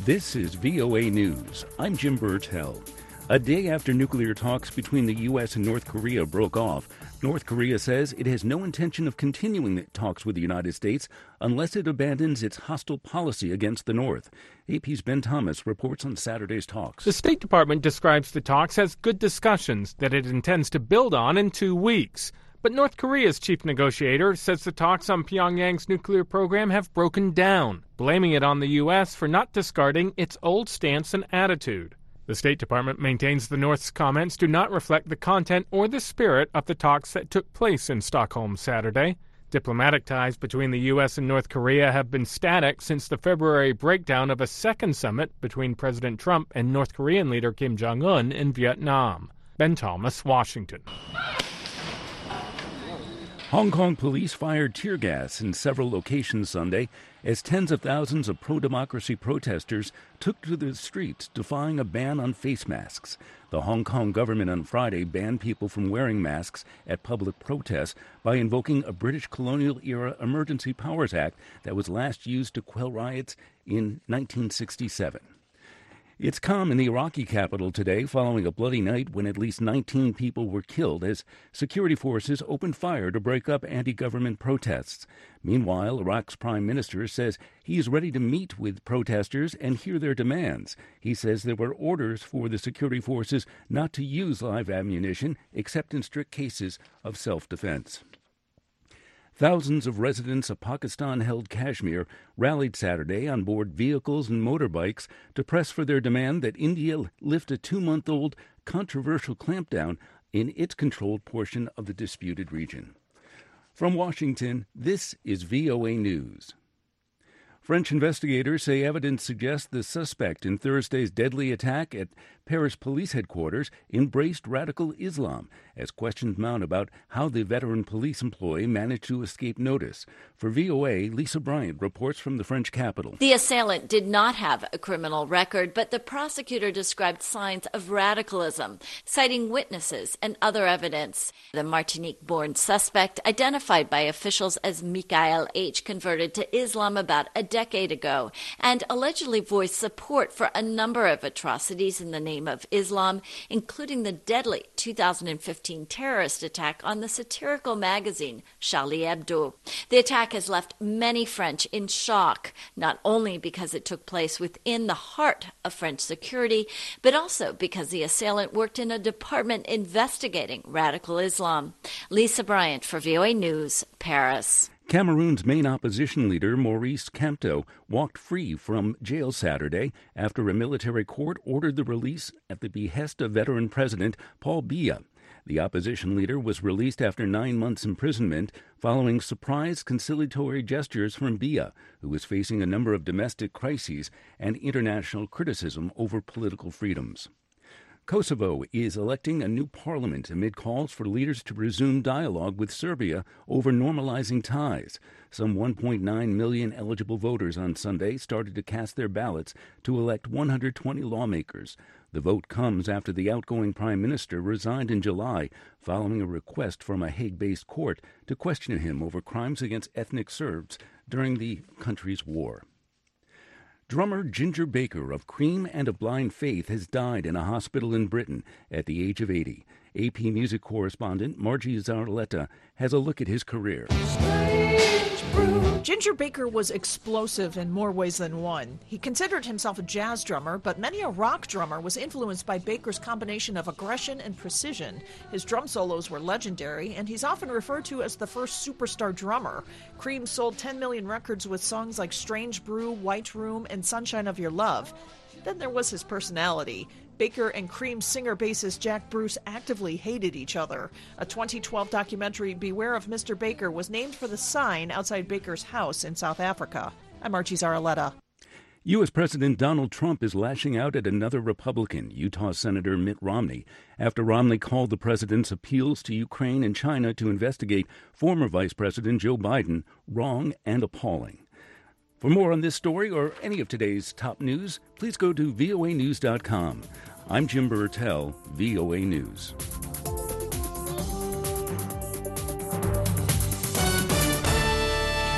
This is VOA News. I'm Jim Burtell. A day after nuclear talks between the U.S. and North Korea broke off, North Korea says it has no intention of continuing the talks with the United States unless it abandons its hostile policy against the North. AP's Ben Thomas reports on Saturday's talks. The State Department describes the talks as good discussions that it intends to build on in 2 weeks. But North Korea's chief negotiator says the talks on Pyongyang's nuclear program have broken down, blaming it on the U.S. for not discarding its old stance and attitude. The State Department maintains the North's comments do not reflect the content or the spirit of the talks that took place in Stockholm Saturday. Diplomatic ties between the U.S. and North Korea have been static since the February breakdown of a second summit between President Trump and North Korean leader Kim Jong-un in Vietnam. Ben Thomas, Washington. Hong Kong police fired tear gas in several locations Sunday as tens of thousands of pro-democracy protesters took to the streets defying a ban on face masks. The Hong Kong government on Friday banned people from wearing masks at public protests by invoking a British colonial-era Emergency Powers Act that was last used to quell riots in 1967. It's calm in the Iraqi capital today following a bloody night when at least 19 people were killed as security forces opened fire to break up anti-government protests. Meanwhile, Iraq's prime minister says he is ready to meet with protesters and hear their demands. He says there were orders for the security forces not to use live ammunition except in strict cases of self-defense. Thousands of residents of Pakistan-held Kashmir rallied Saturday on board vehicles and motorbikes to press for their demand that India lift a 2-month-old controversial clampdown in its controlled portion of the disputed region. From Washington, this is VOA News. French investigators say evidence suggests the suspect in Thursday's deadly attack at Paris police headquarters embraced radical Islam as questions mount about how the veteran police employee managed to escape notice. For VOA, Lisa Bryant reports from the French capital. The assailant did not have a criminal record, but the prosecutor described signs of radicalism, citing witnesses and other evidence. The Martinique-born suspect, identified by officials as Mikhail H., converted to Islam about a decade ago and allegedly voiced support for a number of atrocities in the name of Islam, including the deadly 2015 terrorist attack on the satirical magazine Charlie Hebdo. The attack has left many French in shock, not only because it took place within the heart of French security, but also because the assailant worked in a department investigating radical Islam. Lisa Bryant for VOA News, Paris. Cameroon's main opposition leader, Maurice Kamto, walked free from jail Saturday after a military court ordered the release at the behest of veteran President Paul Biya. The opposition leader was released after 9 months' imprisonment following surprise conciliatory gestures from Biya, who was facing a number of domestic crises and international criticism over political freedoms. Kosovo is electing a new parliament amid calls for leaders to resume dialogue with Serbia over normalizing ties. Some 1.9 million eligible voters on Sunday started to cast their ballots to elect 120 lawmakers. The vote comes after the outgoing prime minister resigned in July following a request from a Hague-based court to question him over crimes against ethnic Serbs during the country's war. Drummer Ginger Baker of Cream and of Blind Faith has died in a hospital in Britain at the age of 80. AP music correspondent Margie Zarletta has a look at his career. Ginger Baker was explosive in more ways than one. He considered himself a jazz drummer, but many a rock drummer was influenced by Baker's combination of aggression and precision. His drum solos were legendary, and he's often referred to as the first superstar drummer. Cream sold 10 million records with songs like Strange Brew, White Room, and Sunshine of Your Love. Then there was his personality. Baker and Cream singer-bassist Jack Bruce actively hated each other. A 2012 documentary, Beware of Mr. Baker, was named for the sign outside Baker's house in South Africa. I'm Archie Zaraletta. U.S. President Donald Trump is lashing out at another Republican, Utah Senator Mitt Romney, after Romney called the president's appeals to Ukraine and China to investigate former Vice President Joe Biden wrong and appalling. For more on this story or any of today's top news, please go to voanews.com. I'm Jim Burtell, VOA News.